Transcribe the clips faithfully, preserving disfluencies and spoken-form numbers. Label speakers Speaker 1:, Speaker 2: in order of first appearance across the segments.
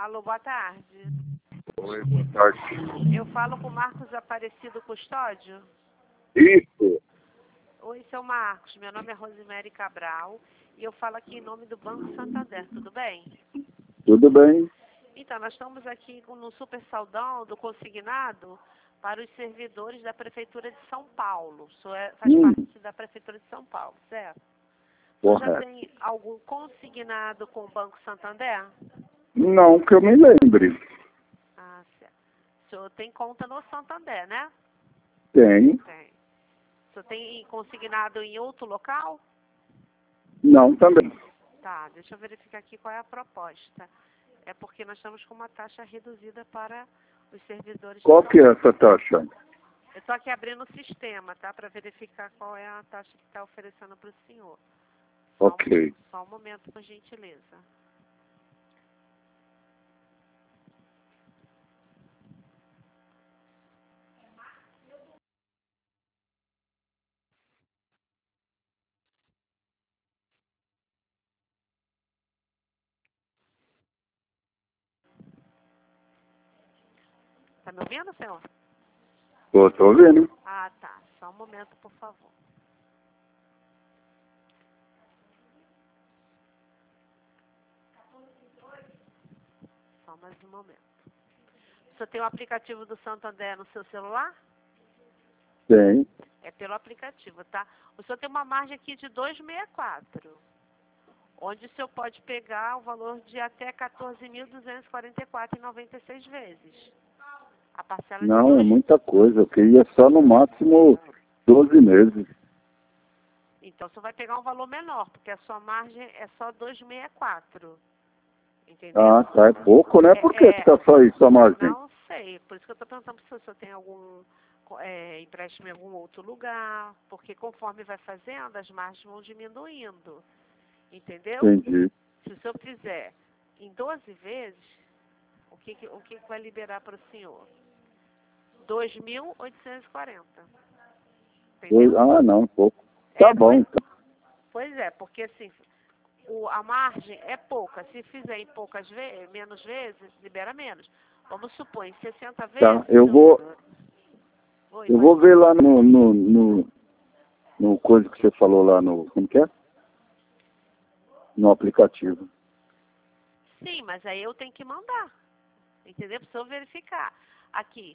Speaker 1: Alô, boa tarde.
Speaker 2: Oi, boa tarde.
Speaker 1: Eu falo com Marcos Aparecido Custódio.
Speaker 2: Isso.
Speaker 1: Oi, seu Marcos. Meu nome é Rosemary Cabral e eu falo aqui em nome do Banco Santander. Tudo bem?
Speaker 2: Tudo bem?
Speaker 1: Então, nós estamos aqui no super saldão do consignado para os servidores da Prefeitura de São Paulo. O senhor é, faz
Speaker 2: Hum.
Speaker 1: parte da Prefeitura de São Paulo, certo? O senhor já
Speaker 2: Correto.
Speaker 1: tem algum consignado com o Banco Santander?
Speaker 2: Não que eu me lembre.
Speaker 1: Ah, certo. O senhor tem conta no Santander, né?
Speaker 2: Tem.
Speaker 1: Tem. O senhor tem consignado em outro local?
Speaker 2: Não também.
Speaker 1: Tá, deixa eu verificar aqui qual é a proposta. É porque nós estamos com uma taxa reduzida para os servidores.
Speaker 2: Qual
Speaker 1: de
Speaker 2: que é
Speaker 1: São
Speaker 2: essa taxa?
Speaker 1: Eu estou aqui abrindo o sistema, tá? Para verificar qual é a taxa que está oferecendo para o senhor. Só
Speaker 2: Ok.
Speaker 1: Um, só um momento, por gentileza. Tá me ouvindo, senhor?
Speaker 2: Tô, tô ouvindo.
Speaker 1: Ah, tá. Só um momento, por favor. Só mais um momento. O senhor tem o aplicativo do Santander no seu celular?
Speaker 2: Tem.
Speaker 1: É pelo aplicativo, tá? O senhor tem uma margem aqui de duzentos e sessenta e quatro, onde o senhor pode pegar o valor de até quatorze mil duzentos e quarenta e quatro reais e noventa e seis vezes. A parcela de
Speaker 2: Não, é
Speaker 1: dois...
Speaker 2: muita coisa. Eu queria só no máximo doze meses.
Speaker 1: Então, o senhor vai pegar um valor menor, porque a sua margem é só duzentos e sessenta e quatro. Entendeu?
Speaker 2: Ah, tá. É pouco, né? Por que
Speaker 1: É, é,
Speaker 2: fica só isso a margem?
Speaker 1: não sei. Por isso que eu estou perguntando se o senhor tem algum é, empréstimo em algum outro lugar, porque conforme vai fazendo, as margens vão diminuindo. Entendeu?
Speaker 2: Entendi.
Speaker 1: Se o senhor fizer em doze vezes, o que, que, o que, que vai liberar para o senhor? dois mil oitocentos e quarenta. Entendeu?
Speaker 2: Ah, não, pouco. Tá
Speaker 1: É,
Speaker 2: bom,
Speaker 1: pois,
Speaker 2: então.
Speaker 1: pois é, porque assim, o, a margem é pouca. Se fizer em poucas vezes, menos vezes, libera menos. Vamos supor, em sessenta vezes...
Speaker 2: Tá. Eu
Speaker 1: o-
Speaker 2: vou,
Speaker 1: Oi,
Speaker 2: eu
Speaker 1: pode
Speaker 2: vou
Speaker 1: falar.
Speaker 2: ver lá no, no, no, no coisa que você falou lá no... Como que é? No aplicativo.
Speaker 1: Sim, mas aí eu tenho que mandar. Entendeu? Para o senhor verificar. Aqui.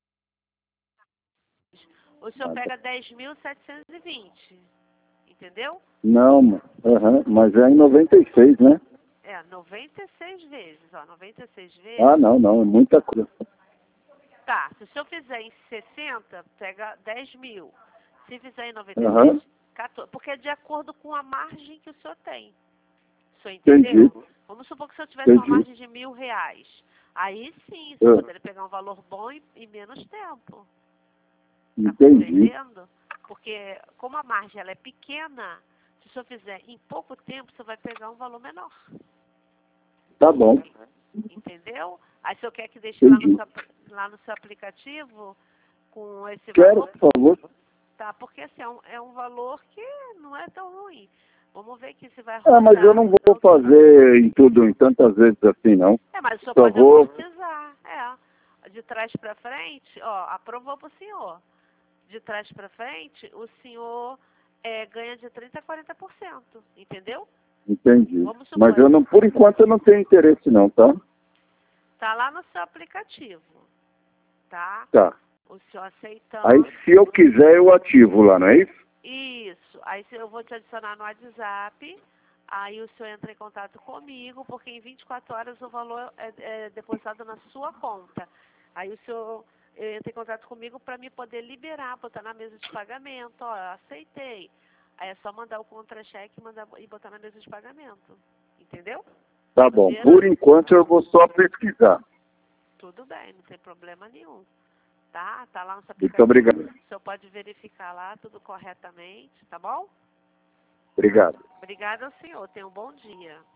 Speaker 1: O senhor
Speaker 2: Ah, tá.
Speaker 1: pega dez mil setecentos e vinte. Entendeu?
Speaker 2: Não, aham, mas é em noventa e seis, né?
Speaker 1: É, noventa e seis vezes, ó, noventa e seis
Speaker 2: Ah,
Speaker 1: vezes.
Speaker 2: não, não, é muita coisa.
Speaker 1: Tá, se o senhor fizer em sessenta, pega dez mil. Se fizer em noventa e
Speaker 2: Aham,
Speaker 1: seis, quatorze. Porque é de acordo com a margem que o senhor tem. O senhor
Speaker 2: entendi,
Speaker 1: entendeu? Vamos supor que o senhor tivesse uma
Speaker 2: entendi.
Speaker 1: margem de mil reais. Aí sim, o senhor
Speaker 2: Ah,
Speaker 1: poderia pegar um valor bom e, e menos tempo. Tá
Speaker 2: entendi.
Speaker 1: compreendendo? Porque como a margem ela é pequena, se o senhor fizer em pouco tempo, você vai pegar um valor menor.
Speaker 2: Tá bom,
Speaker 1: Entendeu? Aí o senhor quer que deixe lá no
Speaker 2: entendi.
Speaker 1: seu, lá no seu aplicativo com esse
Speaker 2: Quero,
Speaker 1: valor?
Speaker 2: por favor.
Speaker 1: Tá, porque assim, é um, é um valor que não é tão ruim. Vamos ver aqui se vai
Speaker 2: Ah, mas eu
Speaker 1: rodar.
Speaker 2: não vou fazer em tudo, em tantas vezes assim, não.
Speaker 1: É, mas o senhor
Speaker 2: Só
Speaker 1: pode
Speaker 2: vou...
Speaker 1: amortizar. É. De trás para frente, ó, aprovou para o senhor. De trás para frente, o senhor é, ganha de trinta a quarenta por cento. Entendeu?
Speaker 2: Entendi.
Speaker 1: Vamos
Speaker 2: Mas
Speaker 1: supor,
Speaker 2: eu não, por enquanto eu não tenho interesse não, tá?
Speaker 1: tá lá no seu aplicativo. Tá?
Speaker 2: Tá.
Speaker 1: O senhor
Speaker 2: Aí
Speaker 1: aceitando.
Speaker 2: se eu quiser eu ativo lá, não é isso?
Speaker 1: Isso. Aí se eu vou te adicionar no WhatsApp, aí o senhor entra em contato comigo, porque em vinte e quatro horas o valor é, é depositado na sua conta. Aí o senhor eh, entra em contato comigo para me poder liberar, botar na mesa de pagamento. Ó, eu aceitei. Aí é só mandar o contra-cheque e, mandar, e botar na mesa de pagamento. Entendeu?
Speaker 2: Tá bom.
Speaker 1: Libera?
Speaker 2: Por enquanto eu vou só pesquisar.
Speaker 1: Tudo bem, não tem problema nenhum. Tá? Tá lá no seu
Speaker 2: Muito
Speaker 1: aplicativo.
Speaker 2: obrigado.
Speaker 1: O senhor pode verificar lá tudo corretamente, tá bom?
Speaker 2: Obrigado.
Speaker 1: Obrigada ao senhor. Tenha um bom dia.